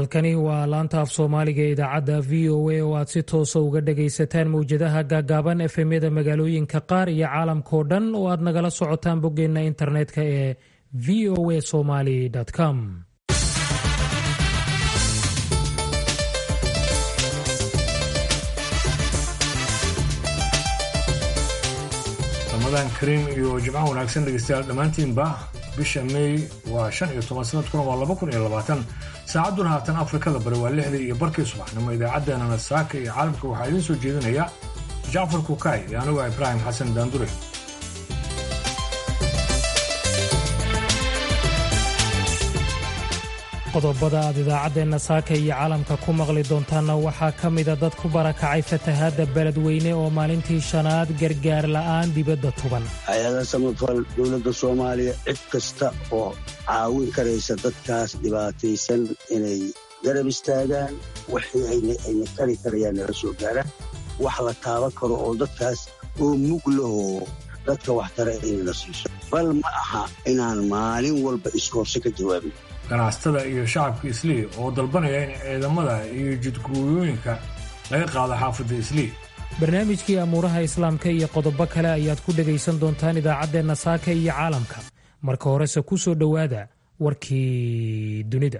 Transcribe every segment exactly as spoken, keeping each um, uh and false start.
halkani waa laanta af soomaaliga ee idaacadda v o a oo aad si toosa uga dhagaysataan mawjadaha gaagaaban efemyada magaalooyinka qaar iyo caalamkao dhan oo aad nagala socotaan boggeenna internetka ee v o a somali com. ramadan kariim iyo jimco wanaagsan dhegeystayaal dhammaantiinba bisha May waa shan iyo toban sanadkuna waa laba kun iyo labaatan saacaduna haatan Afrikada bari waa lixdii iyo barkii subaxnimo idaacaddeenana saaka iyo caalamka waxaa idiin soo jeedinaya Jacfar Kukaay iyo anigu Ibrahim Xasan Daandure. qodobada aad idaacaddeena saaka iyo caalamka ku maqli doontaanna waxaa ka mida dad ku barakacay fatahaadda beledweyne oo maalintii shanaad gargaar la'aan dibadda tuban. hay-ada samafal dowladda soomaaliya cid kasta oo caawin karaysa dadkaas dhibaataysan inay garab istaagaan wixii ayna kari karayaan nala soo gaaraan wax la taaban karo oo dadkaas oo mug lahoo dadka waxtara inayna siiso bal ma aha inaan maalin walba iskoorsi ka jawaabin. ganacsatada iyo shacabka Islii oo dalbanaya in ciidamada iyo jidgooyooyinka laga qaado xaafadda Islii. barnaamijkii amuuraha islaamka iyo qodobo kale ayaad ku dhagaysan doontaan idaacaddeenna saaka iyo caalamka. marka horese ku soo dhowaada warkii dunida.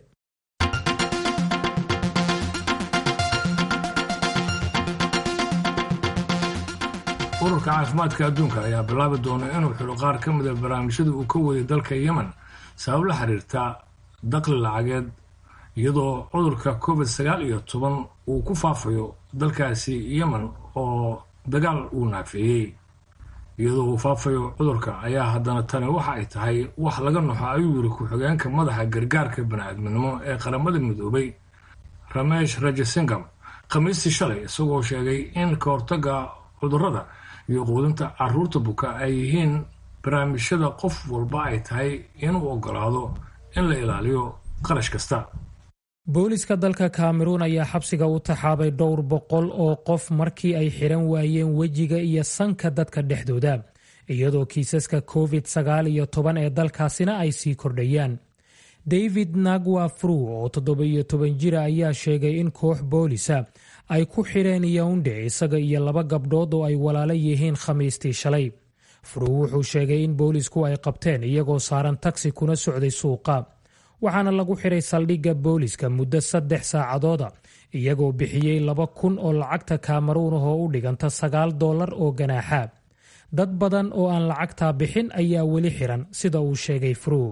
ururka caafimaadka adduunka ayaa bilaabi doona inuu xiro qaar ka mida barnaamijyada uu ka waday dalka Yemen sabab la xiriirta dakhli lacageed iyadoo cudurka covid sagaal iyo toban uu ku faafayo dalkaasi Yemen oo dagaal uu naafeeyey. iyadoo uu faafayo cudurka ayaa haddana tani waxa ay tahay wax laga noxo ayuu yiri ku-xigeenka madaxa gargaarka bani'aadminimo ee qaramada midoobay Ramesh Rajasingam khamiistii shalay isagoo sheegay in ka hortagga cudurrada iyo quudinta carruurta buka ay yihiin barnaamijyada qof walba ay tahay inuu ogolaado in la ilaaliyo qarash kasta. booliska dalka Cameroon ayaa xabsiga u taxaabay dhowr boqol oo qof markii ay xiran waayeen wejiga iyo sanka dadka dhexdooda iyadoo kiisaska covid sagaal iyo toban ee dalkaasina ay sii kordhayaan. David Nagwa Fru oo toddoba iyo toban jir ayaa sheegay in koox boolisa ay ku xireen Yaounde isaga iyo laba gabdhood oo ay walaalo yihiin khamiistii shalay. Fru wuxuu sheegay in boolisku ay qabteen iyagoo saaran taksi kuna socday suuqa waxaana lagu xiray saldhigga booliska muddo saddex saacadooda iyagoo bixiyey laba kun oo lacagta Cameroon oo u dhiganta sagaal dollar oo ganaaxa. dad badan oo aan lacagtaa bixin ayaa weli xiran sida uu sheegay Fru.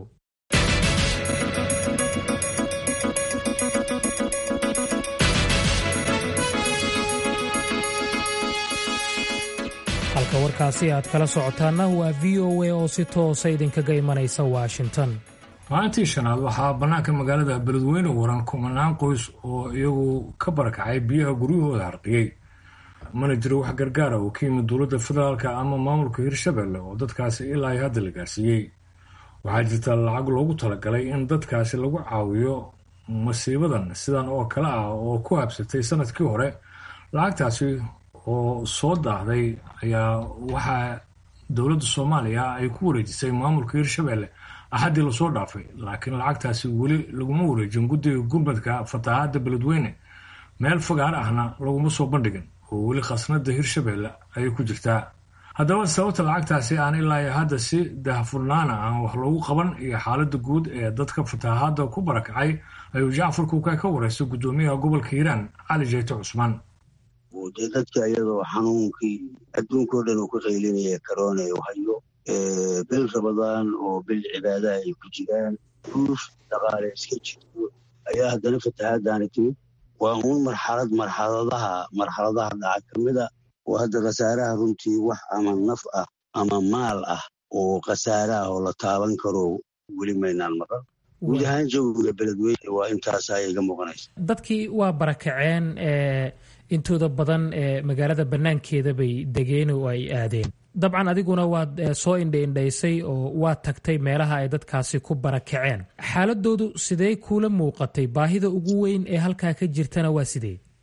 halka warkaasi aad kala socotaana waa v o a oo si toosa idinkaga imanaysa Washington. maalintii shanaad waxaa bannaanka magaalada beledweyne waran kumanaan qoys oo iyagu ka barakacay biyaha guryahooda harqiyey. mana jiro wax gargaara oo ka yimid dowladda federaalka ama maamulka Hirshabelle oo dadkaasi ilaa hadda la gaarsiiyey. waxaa jirta lacag loogu talagalay in dadkaasi lagu caawiyo masiibadan sidan oo kale ah oo ku habsatay sanadkii hore. lacagtaasi oo soo daahday ayaa waxaa dowladda Soomaaliya ay ku wareejisay maamulka Hirshabelle axadii la soo dhaafay, laakiin lacagtaasi weli laguma wareejin guddiga gurmadka fatahaadda beledweyne meel fogaan ahna laguma soo bandhigin oo weli khasnada Hirshabelle ay ku jirtaa. haddaba sababta lacagtaasi aan ilaa hadda si daahfurnaana aan wax loogu qaban iyo xaaladda guud ee dadka fatahaadda ku barakacay ayuu Jacfar Kukaay ka wareystay guddoomiyaha gobolka Hiiraan Cali Jeyte Cusmaan. dee dadka iyadoo xanuunkii adduunkao dhan uu ka qaylinaya corona uu hayo bil Ramadaan oo bil cibaadaha ay ku jiraan duruuf dhaqaale iska jirto ayaa haddana fatahaaddaani timid. waa uun marxalad marxaladaha marxaladaha dhaca ka mida oo hadda khasaaraha runtii wax ama naf ah ama maal ah oo khasaaraha oo la taaban karo weli maynaan maqan. guud ahaan jawiga beledweyne waa intaasaa iga muuqanaysa. dadkii waa barakaceen intooda badan ee magaalada bannaankeeda bay degeen oo ay aadeen. dabcan adiguna waad soo indha-indhaysay oo waad tagtay meelaha ay dadkaasi ku barakaceen. xaaladoodu sidee kuula muuqatay? baahida ugu weyn ee halkaa ka jirtana waa sidee?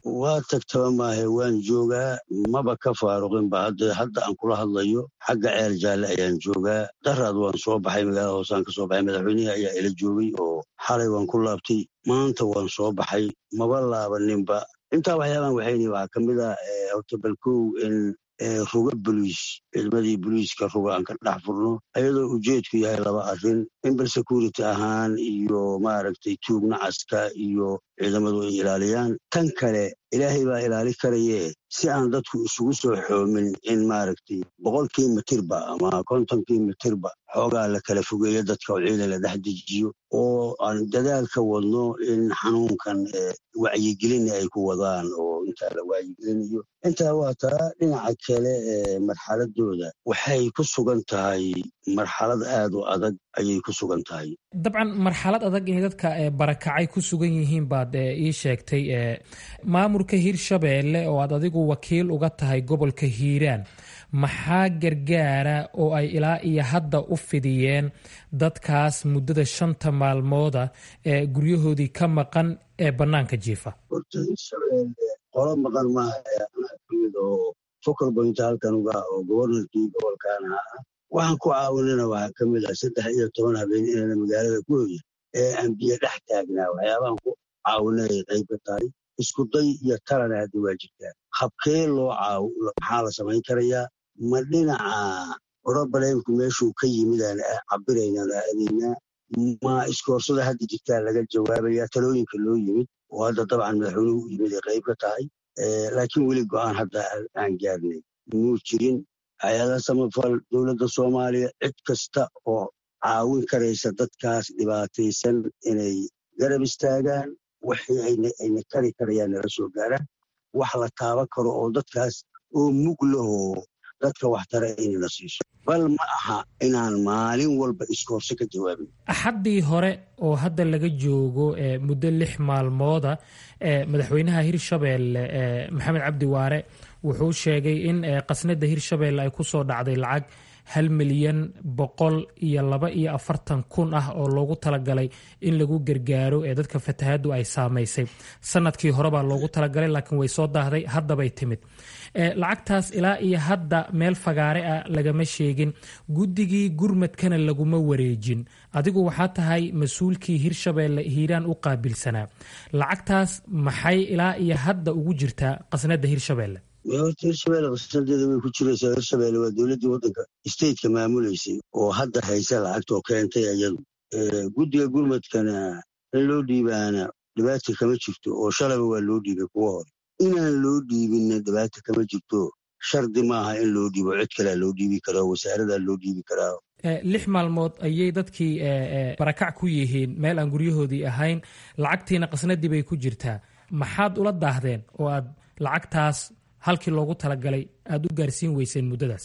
waa tagtaba maahe waan joogaa maba ka faaruqinba hadda hadda aan kula hadlayo xagga ceel jaalle ayaan joogaa daraad waan soo baxay magaalada hoosaan ka soo baxay madaxweynihii ayaa ila joogay oo xalay waan ku laabtay maanta waan soo baxay maba laabaninba intaa waxyaabaan waxayni waxaa ka mid ah horta balkow in ruga boliis ciidamadii boliiska ruga aan ka dhex furno ayadoo ujeedku yahay laba arrin in bal security ahaan iyo maaragtay tuugna caska iyo ciidamadu ay ilaaliyaan tan kale ilaahay baa ilaali karayee si aan dadku isugu soo xoomin in maaragtay boqolkii mitirba ama kontonkii mitirba xoogaa la kala fogeeyo dadka oo ciidan la dhex dejiyo oo aan dadaal ka wadno in xanuunkan wacyigelin ay ku wadaan oo intaa la wacyigelinayo intaa waa taa dhinaca kale ee marxaladooda waxay ku sugan tahay marxalad aad u adag ayay ku sugan tahay dabcan marxalad adag inay dadka barakacay ku sugan yihiin baad ii sheegtay maamulka hirshabeelle oo aad adigu wakiil uga tahay gobolka hiiraan maxaa gargaara oo ay ilaa iyo hadda u fidiyeen dadkaas muddada shanta maalmooda ee guryahoodii ka maqan ee bannaanka jiifa horta hirshabeelle qolo maqan maaha kamid oo focal point halkan uga oo gobornarkii gobolkaana ah waxaan ku caawinana waxaa ka mid ah saddex iyo toban habeen inana magaalada ku hoya ee aan biyo dhex taagnaa waxyaabahan ku caawinay qayb ka tahay isku day iyo talana hadda waa jirtaa habkee loo caaw maxaa la samayn karayaa ma dhinaca orobaleenku meeshuu ka yimid aan cabiraynaan aadaynaa ma iskoorsada hadda jirtaa laga jawaabayaa talooyinka loo yimid oo hadda dabcan madaxweynuhu u yimid ay qayb ka tahay laakiin weli go-aan hadda aan gaarnay muu jirin hay-adaha samafal dowladda soomaaliya cid kasta oo caawin karaysa dadkaas dhibaataysan inay garab istaagaan waxii ayna kari karayaan nala soo gaaraan wax la taaban karo oo dadkaas oo mug lahoo dadka waxtara inayna siiso bal ma aha inaan maalin walba iskoorso ka jawaabin axaddii hore oo hadda laga joogo muddo lix maalmooda madaxweynaha hirshabeelle maxamed cabdi waare wuxuu sheegay in qasnada hirshabeelle ay ku soo dhacday lacag hal milyan boqol iyo laba iyo afartan kun ah oo loogu talagalay in lagu gargaaro ee dadka fatahaddu ay saamaysay sanadkii hore baa loogu talagalay laakiin way soo daahday haddabay timid lacagtaas ilaa iyo hadda meel fagaare ah lagama sheegin guddigii gurmadkana laguma wareejin adigu waxaa tahay mas-uulkii hirshabeelle hiiraan u qaabilsanaa lacagtaas maxay ilaa iyo hadda ugu jirtaa qasnada hirshabeelle horta hirshabeelle qasnadeeda way ku jiraysaa hirshabeelle waa dowladdii waddanka stateka maamulaysay oo hadda haysa lacagta oo keentay iyadu guddiga gurmadkana in loo dhiibaana dhibaata kama jirto oo shalaba waa loo dhiibay kuwa hore inaan loo dhiibinna dhibaata kama jirto shardi maaha in loo dhiibo cid kalea loo dhiibi karaa wasaaradaa loo dhiibi karaa lix maalmood ayay dadkii barakac ku yihiin meel aan guryahoodii ahayn lacagtiina qasnadii bay ku jirtaa maxaad ula daahdeen oo aad lacagtaas halkii loogu talagalay aad u gaarsiin weyseen muddadaas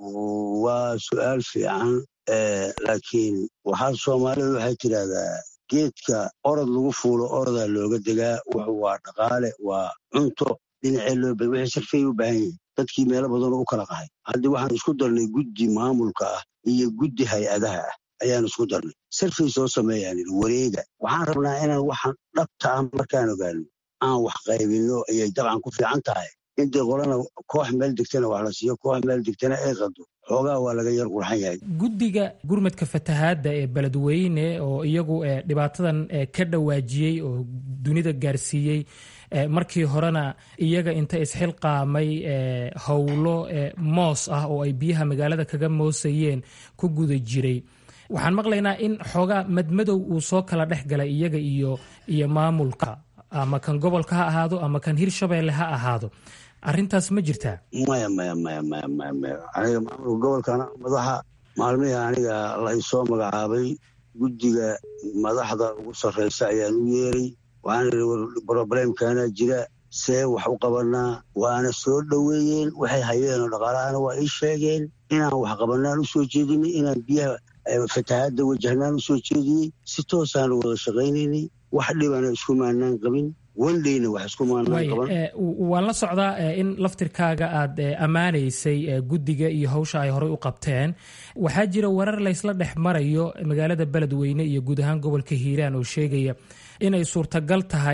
waa su-aal fiican laakiin waxaa soomaalidu waxay tidhaahdaa geedka orod lagu fuulo orodaa looga degaa wuxuu waa dhaqaale waa cunto dhinacee loo ba wixii sarfay u baahan yihin dadkii meelo badanoo u kala qahay haddii waxaan isku darnay guddi maamulka ah iyo guddi hay-adaha ah ayaan isku darnay sarfay soo sameeyaan wareega waxaan rabnaa inaan waxaan dhabta ah markaan ogaano aan wax qaybinno ayay dabcan ku fiican tahay intay qolana koox meel degtana wax la siiyo koox meel degtana ay qado xoogaa waa laga yar qurxan yahay guddiga gurmadka fatahaadda ee beledweyne oo iyagu dhibaatadan ka dhawaajiyey oo dunida gaarsiiyey markii horena iyaga inta isxilqaamay howlo moos ah oo ay biyaha magaalada kaga moosayeen ku guda jiray waxaan maqlaynaa in xoogaa madmadow uu soo kala dhex galay iyaga iyo iyo maamulka ama kan gobolka ha ahaado ama kan hirshabeelle ha ahaado arrintaas ma jirtaa maya maya maya maya maya maya aniga maamulka gobolkana madaxa maalmihii aniga la isoo magacaabay guddiga madaxda ugu sarraysa ayaan u yeeray waxaan idhi broblemkana jira see wax u qabanaa waana soo dhoweeyeen waxay hayeenoo dhaqaalahana waa ii sheegeen inaan wax qabanaan u soo jeedinay inaan biyaha fatahaadda wajahnaan u soo jeediyey si toosaan wada shaqaynaynay wax dhibana isku maanaan qabin wandhayna wax isku maanaan qaban waan la socdaa in laftirkaaga aad ammaanaysay guddiga iyo hawsha ay horey u qabteen waxaa jira warar laysla dhex marayo magaalada beledweyne iyo guud ahaan gobolka hiiraan oo sheegaya inay suurtagal tahay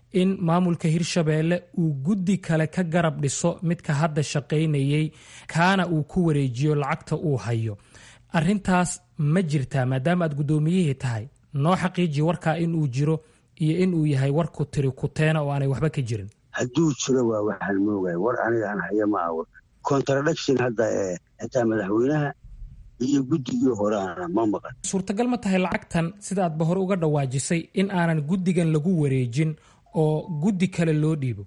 in maamulka hirshabeelle uu guddi kale ka garab dhiso midka hadda shaqaynayay kaana uu ku wareejiyo lacagta uu hayo. arrintaas ma jirtaa maadaama aad guddoomiyihii tahay? noo xaqiiji warkaa inuu jiro iyo inuu yahay war ku tiri kuteena oo aanay waxba ka jirin. hadduu jiro waa waxaan moogaya war aniga aan haya ma aha. contradiction hadda ee xitaa madaxweynaha iyo guddigii horeana ma maqan. suurtagal ma tahay lacagtan sida aadba hore uga dhawaajisay in aanan guddigan lagu wareejin oo guddi kale loo dhiibo?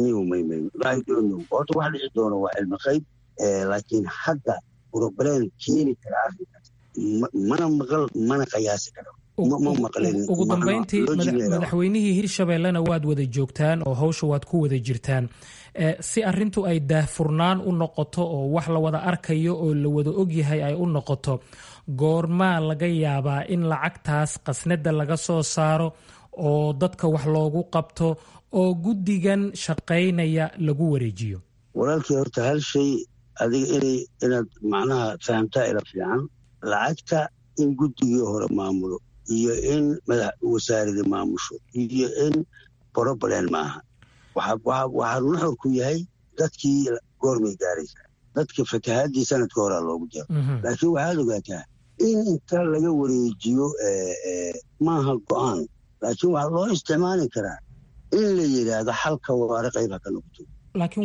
horta wax dhici doono waa cilmi qayb, laakiin hadda problem keeni kara arrinkaas mana maqal mana qiyaasi karo. ugu dambayntii madaxweynihii hirshabeellena waad wada joogtaan oo hawsha waad ku wada jirtaan. si arrintu ay daahfurnaan u noqoto oo wax la wada arkayo oo la wada ogyahay ay u noqoto, goormaa laga yaabaa in lacagtaas qasnada laga soo saaro oo dadka wax loogu qabto oo guddigan shaqaynaya lagu wareejiyo? walaalkii horta hal shay adiga inay inaad macnaha fahamtaa ila fiican. lacagta in guddigii hore maamulo iyo in madax wasaaradii maamusho iyo in problem maaha. waxaa nuxur ku yahay dadkii goormay gaaraysa. dadka fatahaadii sanadka horaa loogu jiro. laakiin waxaad ogaataa in inta laga wareejiyo maaha go-aan, laakiin waxaa loo isticmaali karaa in la yidhaahdo xalka waare qayb ha ka noqoto. laakiin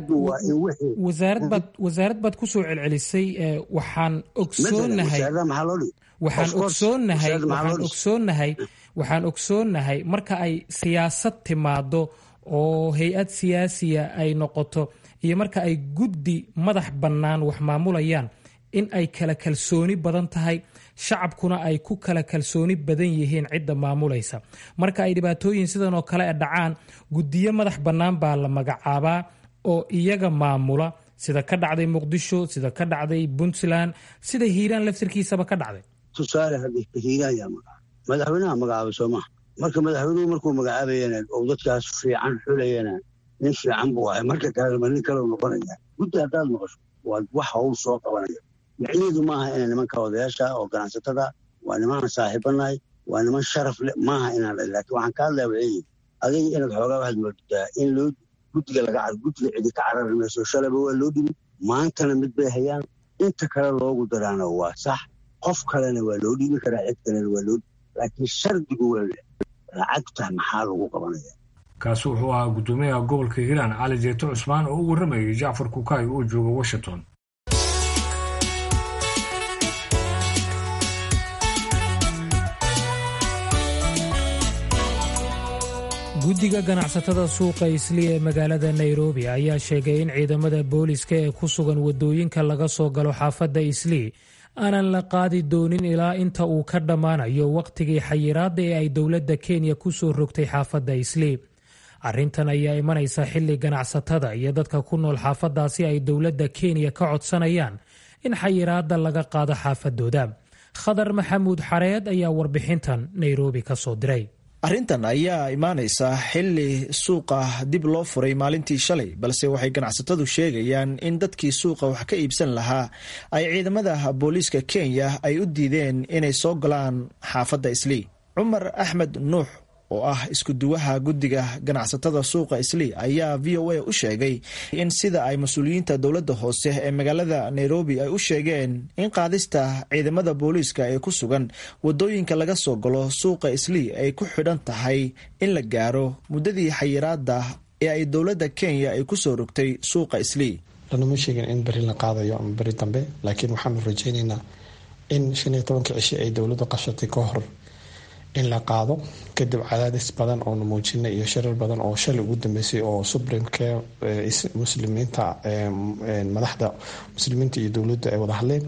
wasaarad baad ku soo celcelisay. waxaan ogsoonahay waxaan ogsoonahay waxaan ogsoonahay waxaan ogsoonahay marka ay siyaasad timaado oo hay-ad siyaasiya ay noqoto iyo marka ay guddi madax bannaan wax maamulayaan in ay kala kalsooni badan tahay, shacabkuna ay ku kala kalsooni badan yihiin cidda maamulaysa. marka ay dhibaatooyin sidan oo kale dhacaan, guddiyo madax bannaan baa la magacaabaa oo iyaga maamula, sida ka dhacday muqdisho, sida ka dhacday puntland, sida hiiraan laftirkiisaba ka dhacday. tusaale hadda hiiraan yaa magacaaba madaxweynaha magacaabay soo maha. marka madaxweynuhu markuu magacaabayana oo dadkaas fiican xulayana nin fiican buu ahay, marka kalema nin kale noqonaya. guddi haddaad maqasho waa wax hawl soo qabanaya. micnaheedu maaha inay nimanka odayaasha oo ganacsatada waa niman saaxiibanahay, waa niman sharaf leh maaha inaan dhalin. laakiin waxaan ka hadlaya waxay adiga inaad xoogaa waxaad moodaa in loo guddiga laga car guddiga cidi ka carari mayso. shalaba waa loo dhibi, maantana mid bay hayaan. inta kale loogu daraana waa sax. qof kalena waa loo dhiibi karaa, cid kalena waa loo dhibi. laakiin shardigu waa lacagta maxaa lagu qabanaya? kaasi wuxuu ahaa guddoomiyaha gobolka hiiraan cali jeeto cusmaan oo u warramayay jacfar kukaay oo jooga washington. guddiga ganacsatada suuqa islii ee magaalada nairobi ayaa sheegay in ciidamada booliska ee ku sugan waddooyinka laga soo galo xaafadda islii aanan la qaadi doonin ilaa inta uu ka dhammaanayo wakhtigii xayiraadda ee ay dowladda kenya ku soo rogtay xaafadda islii. arrintan ayaa imanaysa xilli ganacsatada iyo dadka ku nool xaafaddaasi ay dowladda kenya ka codsanayaan in xayiraadda laga qaado xaafadooda. khadar maxamuud xareed ayaa warbixintan nairobi ka soo diray. arrintan ayaa imaanaysa xilli suuqa dib loo furay maalintii shalay, balse waxay ganacsatadu sheegayaan in dadkii suuqa wax ka iibsan lahaa ay ciidamada booliiska kenya ay u diideen inay soo galaan xaafadda islii. cumar axmed nuux oo ah iskuduwaha guddiga ganacsatada suuqa islii ayaa v o a u sheegay in sida ay mas-uuliyiinta dowladda hoose ee magaalada nairobi ay u sheegeen in qaadista ciidamada booliiska ee ku sugan wadooyinka laga soo galo suuqa islii ay ku xidhan tahay in la gaaro muddadii xayiraada ee ay dowladda kenya ay ku soo rogtay suuqa islii. lanuma sheegin in beri la qaadayo ama beri dambe, laakiin waxaanu rajaynaynaa in shan iyo tobanka cishi ay dowladdu qashatay ka hor in la qaado, kadib cadaadis badan oonu muujinay iyo shirar badan oo shalay ugu dambeysay oo supremeka muslimiinta madaxda muslimiinta iyo dowladda ay wada hadleen.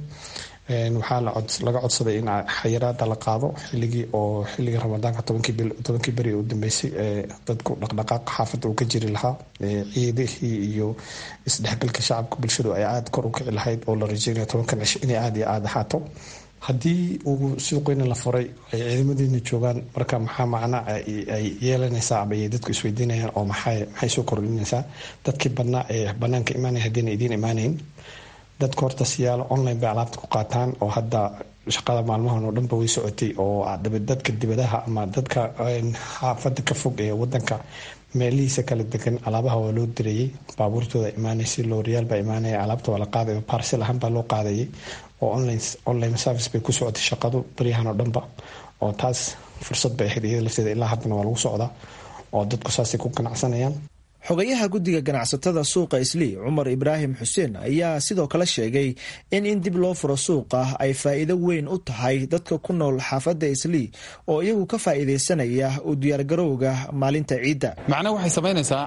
waxaa laga codsaday in xayiraada la qaado xilligii oo xilligii ramadaanka tobankii beri u dambeysay dadku dhaqdhaqaaq xaafadda uu ka jiri lahaa, ciidihii iyo isdhexgalka shacabka bulshadu ay aada kor u kici lahayd oo la rajeynayo tobankan cisho inay aada iyo aada ahaato. haddii uu suuqeyna la furay ay ciidamadeena joogaan, marka maxaa macna ay yeelanaysaa ama ay dadku isweydiinayaan oo maxay maxay soo kordhinaysaa? dadkii badnaa ee banaanka imaanaya haddiina idiin imaanayn, dadku horta siyaalo online bay alaabta ku qaataan oo hadda shaqada maalmahan oo dhanba way socotay oo dadka dibadaha ama dadka xaafada ka fog ee wadanka meelihiisa kala degan alaabaha waa loo dirayay, baabuurtooda imaanaysa, looriyaal baa imaanaya, alaabta waa la qaadaya, barsel ahaan baa loo qaadayay oo online service bay ku socotay shaqadu baryahan oo dhanba. oo taas fursad bay ahayd iyada lafteeda, ilaa haddana waa lagu socdaa oo dadku saasay ku ganacsanayaan. xogayaha guddiga ganacsatada suuqa islii Cumar Ibraahim Xuseen ayaa sidoo kale sheegay in in dib loo furo suuqa ay faa'iido weyn u tahay dadka ku nool xaafadda islii oo iyagu ka faa'iidaysanaya u diyaargarowga maalinta ciidda. macnaha waxay samaynaysaa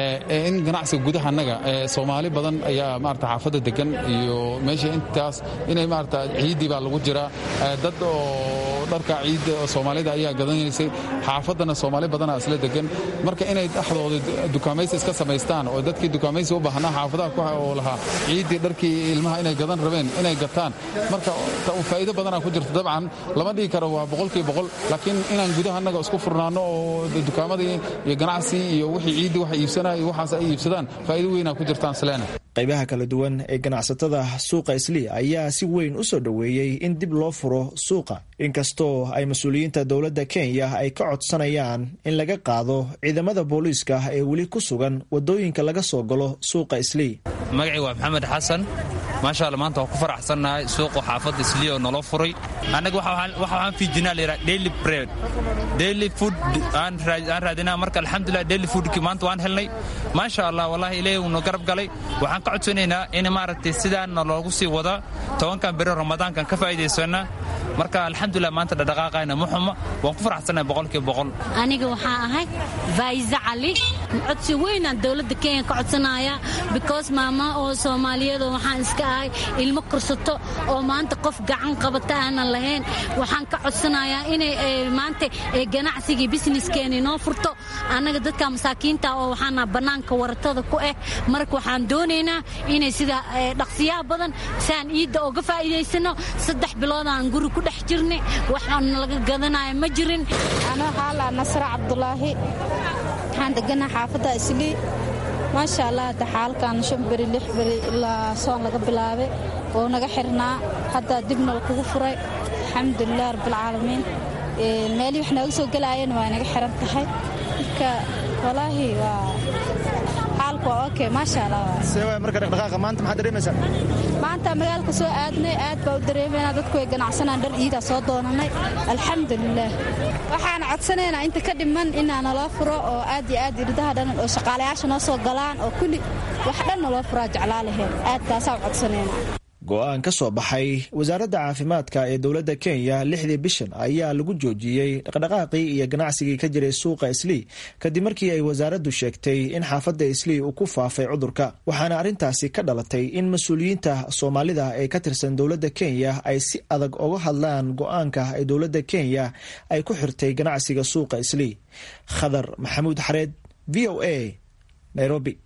in ganacsiga gudaha annaga Soomaali badan ayaa maarata xaafadda degan iyo meesha intaas inay maarata ciidii baa lagu jiraa, dad oo dharka ciidda oo Soomaalida ayaa gadanaysay, xaafadana Soomaali badan isla degan, marka inay dhaxdooda dukaamay iska samaystaan oo dadkii dukaamaysi u baahnaa xaafadaha ku oo lahaa ciidii dharkii ilmaha inay gadan rabeen inay gataan, marka faa'iido badan ku jirto. dabcan lama dhigi karo waa boqolkiiba boqol, laakiin inaan gudaha annaga isku furnaano oo dukaamadii iyo ganacsi iyo wixii ciidii wax iibsanaya iyo waxaas ay iibsadaan faa'iido weyn ku jirtaan sleena. qaybaha kala duwan ee ganacsatada suuqa islii ayaa si weyn u soo dhoweeyey in dib loo furo suuqa, inkastoo ay mas-uuliyiinta dowladda Kenya ay ka codsanayaan in laga qaado ciidamada booliiska ee weli ku sugan wadooyinka laga soo galo suuqa islii. magacii waa Maxamed Xasan. maasha Allah, maanta waan ku faraxsanahay suuqa xaafadda islii oo nolo furay. anaga waxa waxaan fiijinaa leeyahay daily bread, daily food aan raadinaa, marka alxamdulillah daily food ki maanta waan helnay. maasha Allah, wallahi ilaahay uu noo garab galay. waxaan ka codsanaynaa in maaragtay sidaan loogu sii wada tobankan biro ramadaankan ka faa'iidaysana, marka alxamdulillah maanta dhaqaaqayna muxuma waan ku faraxsanahay boqolkiiba boqol. aniga waxaan ahay Faiza Ali, codsi weyn aan dowladda Kenya ka codsanaya because maama oo Soomaaliyeed waxaan iska ahay ilmo kursato oo maanta qof gacan qabata aan lahayn. waxaan ka codsanayaa inay maanta ganacsiga businesskeena noo furto, anaga dadka masaakiinta oo waxaan banaanka waratada ku ah, marka waxaan doonaynaa inay sida dhaqsiyaha badan saan iida uga faa'iidaysano. saddex bilood aan guri ku dhex jirnay, waxaan laga gadanayo ma jirin. ana hala Nasra Abdullahi, waxaan deganaa xaafadda islii. maasha Allah, xaalkan shan bari lix bari ilaa soon laga bilaabay oo naga xirnaa, hadda dibna kugu furay alxamdulillah rabbil caalamiin. ee meel wax naga soo galayeen waa naga xiran tahay, marka wallahi waa xaalku okay maasha Allah. seeway marka dhaqdhaqaaqa maanta maxaad dareemaysaa? maanta magaalka soo aadnay aad baa u dareemayna, dadku way ganacsanaan, dhar iida soo doonanay alxamdulillah. waxaan codsanaynaa inta ka dhiman inaan naloo furo oo aad iyo aad irdaha dhan oo shaqaalayaasha noo soo galaan oo kulli wax dhan naloo furaa jeclaalaheed, aad taasaa u codsanaynaa. go-aan ka soo baxay wasaaradda caafimaadka ee dowladda Kenya lixdii bishan ayaa lagu joojiyey dhaqdhaqaaqii iyo ganacsigii ka jiray suuqa islii kadib markii ay wasaaraddu sheegtay in xaafadda islii uu ku faafay cudurka, waxaana arrintaasi ka dhalatay in mas-uuliyiinta Soomaalida ee ka tirsan dowladda Kenya ay si adag uga hadlaan go-aanka ay dowladda Kenya ay ku xirtay ganacsiga suuqa islii. Khadar Maxamuud Xareed, V O A, Nairobi.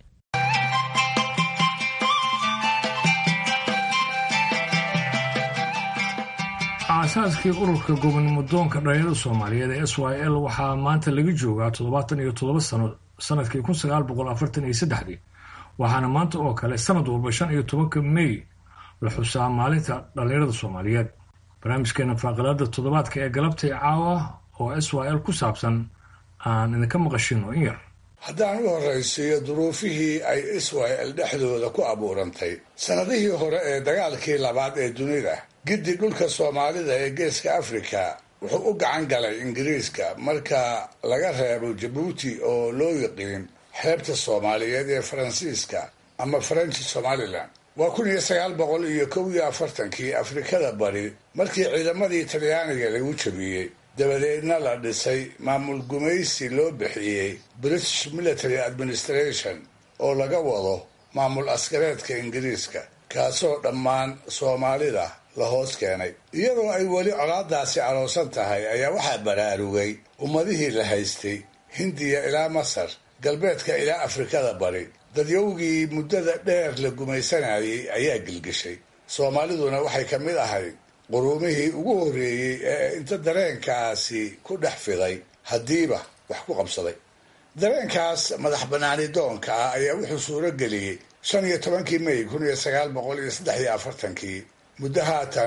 aasaaskii ururka gobonimo doonka dhalinyarada Soomaaliyeed ee S Y L waxaa maanta laga joogaa toddobaatan iyo toddoba sano, sanadkii kun sagaal boqol afartan iyo saddexdii, waxaana maanta oo kale sanad walba shan iyo tobanka May la xusaa maalinta dhalinyarada Soomaaliyeed. barnaamijkeena faaqadaada toddobaadka ee galabtay caawa oo S Y L ku saabsan aan idinka maqashino in yar. haddaan u horraysiiyo duruufihii ay S Y L dhexdooda ku abuurantay sannadihii hore ee dagaalkii labaad ee dunida, giddi dhulka Soomaalida ee geeska Afrika wuxuu u gacan galay Ingiriiska marka laga reebo Jabuuti oo loo yiqiin xeebta Soomaaliyeed ee Faransiiska ama French Somaliland. waa kun iyo sagaal boqol iyo kow iyo afartankii Afrikada Bari markii ciidamadii Talyaaniga lagu jabiyey, dabadeedna la dhisay maamul gumaysi loo bixiyey British Military Administration oo laga wado maamul askareedka Ingiriiska, kaasoo dhammaan Soomaalida la hoos keenay. iyadoo ay weli colaadaasi aroosan tahay ayaa waxaa baraarugay ummadihii la haystay Hindiya ilaa Masar, galbeedka ilaa Afrikada Bari. dadyowgii muddada dheer la gumaysanayay ayaa gilgishay. Soomaaliduna waxay ka mid ahayd quruumihii ugu horreeyey ee inta dareenkaasi ku dhex fiday haddiiba wax ku qabsaday. dareenkaas madax banaani doonka ah ayaa wuxuu suuro geliyey shan iyo tobankii May kun iyo sagaal boqol iyo saddex iyo afartankii, muddo haatan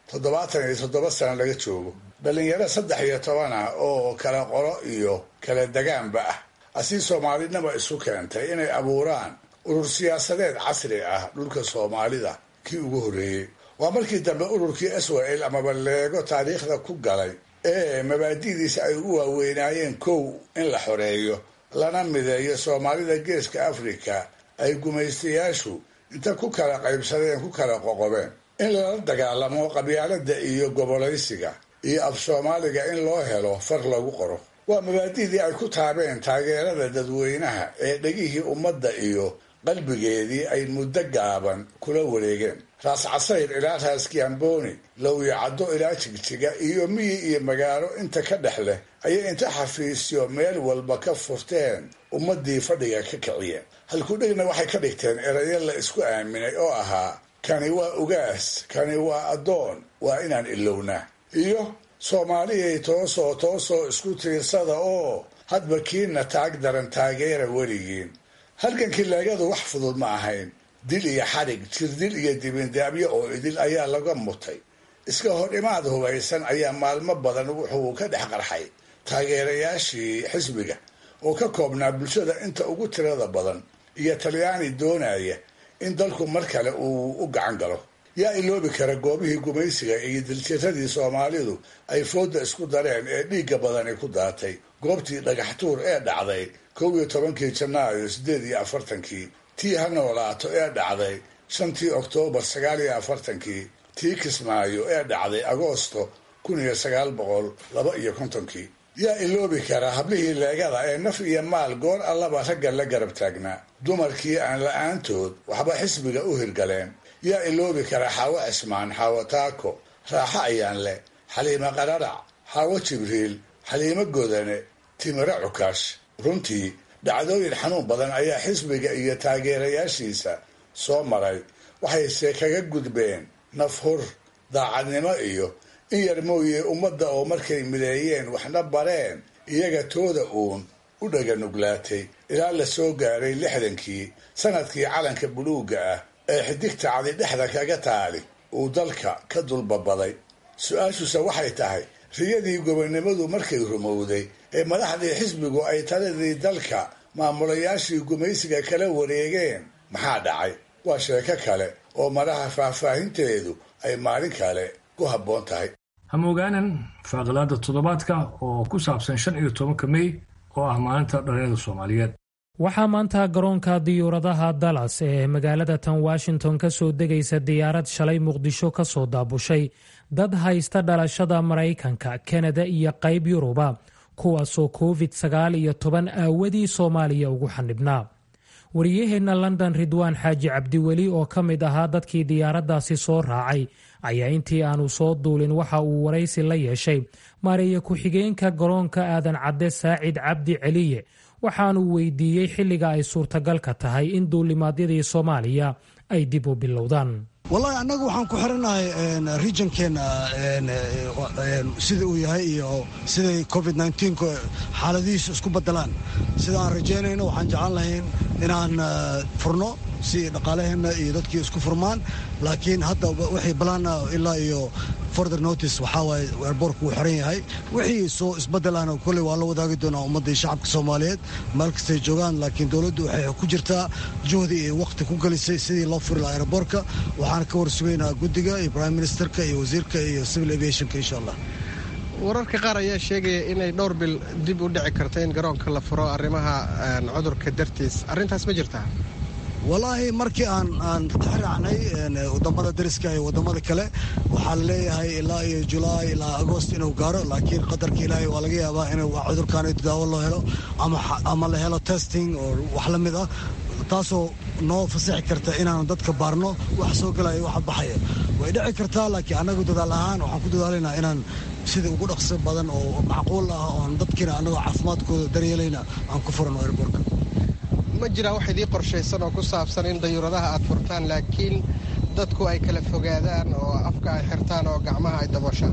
toddobaatan iyo toddoba sano laga joogo dhallinyaro saddex iyo toban ah oo kala qolo iyo kala degaanba ah asii soomaalinaba isu keentay inay abuuraan urur siyaasadeed casri ah dhulka soomaalida kii ugu horreeyey waa markii dambe ururkii s w l amaba leego taariikhda ku galay ee mabaadi'diisa ay u waaweynaayeen kow in la xoreeyo lana mideeyo soomaalida geeska afrika ay gumaystayaashu inta ku kala qaybsadeen ku kala qoqobeen in lala dagaalamo qabyaalada iyo gobolaysiga iyo af soomaaliga in loo helo far lagu qoro waa mabaadi'dii ay ku taabeen taageerada dadweynaha ee dhegihii ummadda iyo qalbigeedii ay muddo gaaban kula wareegeen raas casayr ilaa raas kiamboni lowyacaddo ilaa jigjiga iyo miyi iyo magaalo inta ka dhex leh ayay inta xafiisyo meel walba ka furteen ummaddii fadhiga ka kiciyeen halkudhigna waxay ka dhigteen erayo la isku aaminay oo ahaa kani waa ugaas kani waa addoon waa inaan ilownaa iyo soomaaliyay toosoo toosoo isku tiirsada oo hadba kiina taag daran taageera weligiin halgankii leegadu wax fudud ma ahayn dil iyo xadhig jirdil iyo dibindaabyo oo idil ayaa laga mutay iska hor imaad hubaysan ayaa maalmo badan wuxuu ka dhex qarxay taageerayaashii xisbiga oo ka koobnaa bulshada inta ugu tirada badan iyo talyaani doonaya in dalku mar kale uu u gacan galo yaa iloobi kara goobihii gumaysiga iyo diljiradii soomaalidu ay fooda isku dareen ee dhiigga badani ku daatay goobtii dhagaxtuur ee dhacday kow iyo tobankii janaayo siddeed iyo afartankii tii ha noolaato ee dhacday shantii oktoobar sagaal iyo afartankii tii kismaayo ee dhacday agoosto kun iyo sagaal boqol laba iyo kontonkii yaa iloobi kara hablihii leegada ee naf iyo maal goor allaba ragga la garab taagnaa dumarkii aan la-aantood waxba xisbiga u hirgaleen yaa iloobi kara xaawo cismaan xaawo taako raaxo ayaan leh xaliimo qararac xaawo jibriil xaliimo godane timiro cukaash runtii dhacdooyin xanuun badan ayaa xisbiga iyo taageerayaashiisa soo maray waxayse kaga gudbeen nafhur daacadnimo iyo in yar mooye ummadda oo markay mideeyeen waxna bareen iyaga tooda uun u dhaganuglaatay ilaa la soo gaaray lixdankii sanadkii calanka buluugga ah ee xidigta cadi dhexda kaga taali uu dalka ka dulbabaday su-aashuse waxay tahay riyadii gobonnimadu markay rumowday ee madaxdii xisbigu ay taladii dalka maamulayaashii gumaysiga kala wareegeen maxaa dhacay waa sheeko kale oo maraha faahfaahinteedu ay maalin kale ku habboon tahay hamogaanan faaqilaada toddobaadka oo ku saabsan shan iyo tobanka mey oo ah maalinta dhalinyarada soomaaliyeed waxaa maanta garoonka diyuuradaha dallas ee magaalada tan washington ka soo degaysa diyaarad shalay muqdisho ka soo daabushay dad haysta dhalashada maraykanka kanada iyo qayb yuruba kuwaasoo covid sagaal iyo toban aawadii soomaaliya ugu xanibnaa wariyaheenna london ridwaan xaaji cabdiweli oo ka mid ahaa dadkii diyaaraddaasi soo raacay ayaa intii aanu soo duulin waxa uu waraysi la yeeshay maareeye ku-xigeenka garoonka aadan cadde saacid cabdi celiye waxaanuu weydiiyey xilliga ay suurtagalka tahay in duulimaadyadii soomaaliya ay dib u bilowdaan wallahi annagu waxaan ku xiranahay regionkeena sida uu yahay iyo siday covid nneteen xaaladihiisu isku bedelaan sida aan rajaynayno waxaan jeclaan lahayn inaan furno si dhaqaalaheenna iyo dadkii isku furmaan laakiin hadda wixii balaan ilaa iyo further notice waxaa waaye airbortka wuu xiran yahay wixii soo isbedelana kolley waa la wadaagi doonaa ummadda iyo shacabka soomaaliyeed meel kastay joogaan laakiin dowladdu waxay ku jirtaa juhdi iyo wakhti ku gelisay sidii loo furi lahaa airbortka waxaan ka warsugaynaa guddiga iyo prime ministerka iyo wasiirka iyo civil aviationka insha allah wararka qaar ayaa sheegaya inay dhowr bil dib u dhici karto in garoonka la furo arrimaha cudurka dartiis arrintaas ma jirtaa wallaahi markii aan aan tixraacnay wadamada dariska iyo wadamada kale waxaa la leeyahay ilaa iyo julaay ilaa agost inuu gaaro laakiin qadarka ilaahay waa laga yaabaa in cudurkaan daawo loo helo ama la helo testing oo wax la mid ah taasoo noo fasaxi karta inaan dadka baarno wax soo galaya waxa baxaya way dhici kartaa laakiin annagu dadaal ahaan waxaan ku dadaalaynaa inaan sida ugu dhaqso badan oo macquul ah oon dadkiina annagoo caafimaadkooda daryeelayna aan ku furano airbortka ma jiraa wax idii qorshaysan oo ku saabsan in dayuuradaha aad furtaan laakiin dadku ay kala fogaadaan oo afka ay xirtaan oo gacmaha ay dabooshaan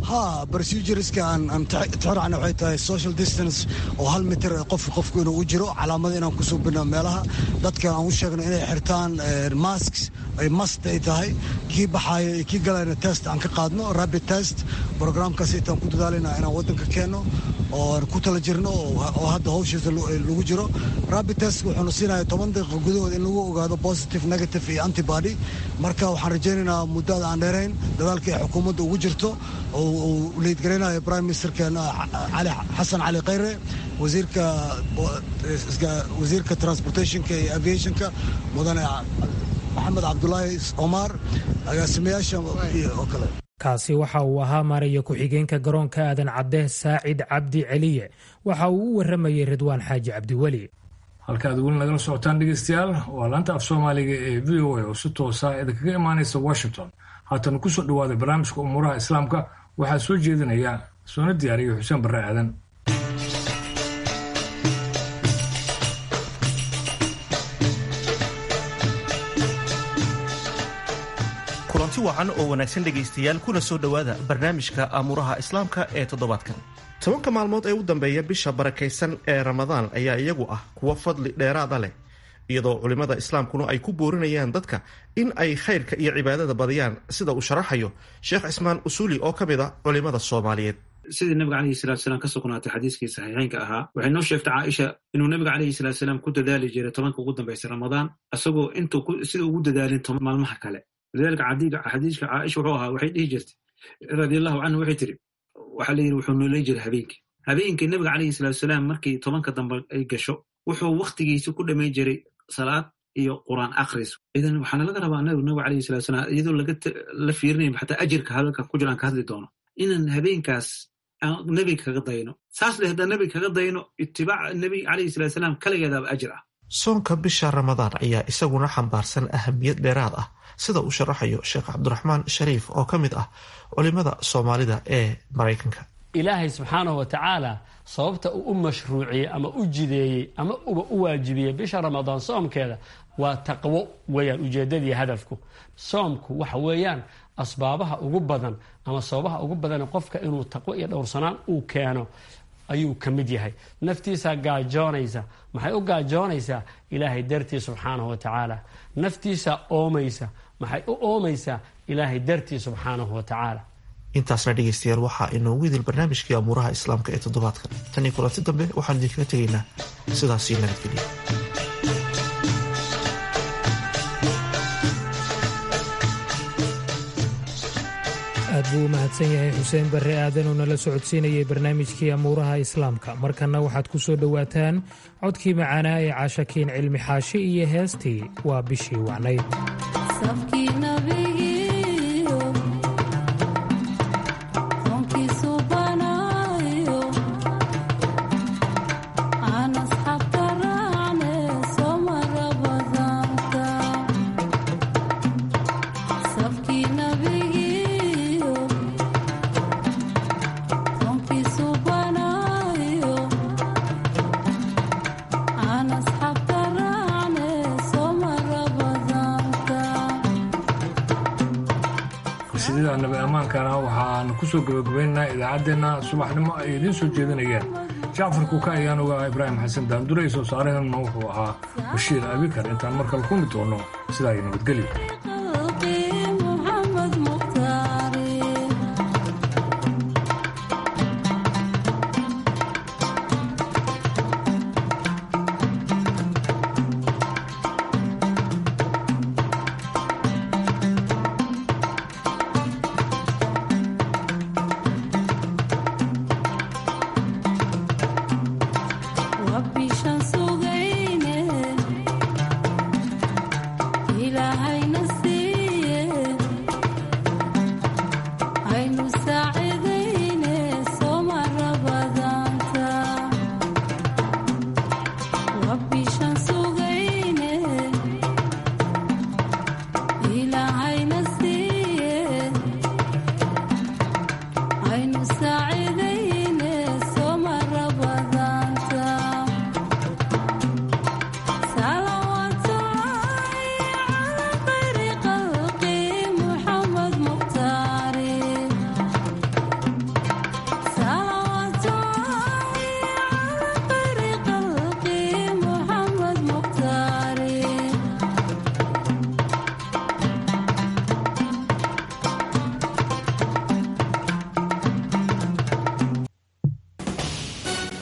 ha procedureska aan aan tixraacna waxay tahay social distance oo hal mitir qof qofku inuu u jiro calaamada inaan ku suubino meelaha dadka aan u sheegno inay xirtaan masks ay must ay tahay kii baxaaya iyo kii galayna test aan ka qaadno rapid test programkaas intaan ku dadaalina inaan waddanka keenno oo ku tala jirno oo hadda hawshiisa lagu jiro rapid test wuxuuna siinaya toban daqiiqo gudahood in lagu ogaado positive negative iyo antibody marka waxaan rajaynaynaa muddada aan dheerayn dadaalka ay xukuumadda ugu jirto oo liidgaraynayo prime ministerkeena cali xasan cali khayre wasiirka wasiirka transportationka iyo aviationka mudane maxamed cabdulaahi omar agaasimayaasha oo kale kaasi waxa uu ahaa maaraya ku-xigeenka garoonka aadan cadde saacid cabdi celiye waxa uu u warramayay ridwaan xaaji cabdiweli halkaad weli nagala socotaan dhegaystayaal waa laanta af soomaaliga ee v o a oo si toosa idinkaga imaanaysa washington haatan ku soo dhawaaday barnaamijka umuuraha islaamka waxaa soo jeedinaya soona diyaariya xuseen barre aadan kulanti wacan oo wanaagsan dhegaystayaal kuna soo dhowaada barnaamijka amuuraha islaamka ee toddobaadkan tobanka maalmood ee u dambeeya bisha barakaysan ee ramadaan ayaa iyagu ah kuwa fadli dheeraada leh iyadoo culimmada islaamkuna ay ku boorinayaan dadka in ay khayrka iyo cibaadada badiyaan sida uu sharaxayo sheekh cismaan usuuli oo ka mid a culimmada soomaaliyeed sidii nabiga calayhi salatu salaam ka sugnaatay xadiiskii saxiixeynka ahaa waxay noo sheegtay caaisha inuu nabiga calayhi salatu salaam ku dadaali jiray tobanka ugu dambaysa ramadaan isagoo intuu sida ugu dadaalin maalmaha kale lidaalika xadiiska caaisha wuxuu ahaa waxay dhihi jirtay radiallahu canhu waxay tiri waxaa layidhi wuxuu noolan jiray habeenkii habeenkii nabiga calayhi salatu salaam markii tobanka dambe ay gasho wuxuu wakhtigiisi ku dhammayn jiray salaad iyo qur-aan akhris idan waxaana laga rabaa nabiga calayhi salatu salaam iyadoo la fiirinayn xataa ajirka hadalka ku jiraan ka hadli doono inaan habeenkaas aan nebiga kaga dayno saas le haddaan nebiga kaga dayno itibaaca nebiga calayhi salatu salaam kaligeedaaba ajir ah soonka bisha ramadaan ayaa isaguna xambaarsan ahamiyad dheeraad ah sida uu sharaxayo sheekh cabdiraxmaan shariif oo ka mid ah culimmada soomaalida ee maraykanka ilaahay subxaanahu wa tacaala sababta uu u mashruuciyey ama u jideeyey ama uba u waajibiyey bisha ramadaan soomkeeda waa taqwo weeyaan ujeeddadii hadafku soomku waxa weeyaan asbaabaha ugu badan ama sababaha ugu badan qofka inuu taqwo iyo dhowrsanaan uu keeno ayuu ka mid yahay naftiisaa gaajoonaysa maxay u gaajoonaysaa ilaahay dartii subxaanahu wa tacaala naftiisaa oomaysa maxay u oomaysaa ilaahay dartii subxaanahu wa tacaala intaasna dhegaystayaal waxaa inoogu idil barnaamijkii amuuraha islaamka ee toddobaadkan tan iyo kulanti dambe waxaan idinkaga tegaynaa sidaasii nabadgeliya aad buu u mahadsan yahay xuseen barre aadan oo nala socodsiinayay barnaamijkii amuuraha islaamka markanna waxaad ku soo dhowaataan codkii macaanaa ee caashakiin cilmi xaashi iyo heestii waa bishii wacnayd nabi ammaankana waxaan ku soo gabagabaynaynaa idaacaddeenna subaxnimo ay idiin soo jeedinayeen jacfar kuka ayaan ogaa ibraahim xasan daanduray soo saaraheenna wuxuu ahaa bashiir abikar intaan markale ku mid doono sidaa iyo nabadgelyo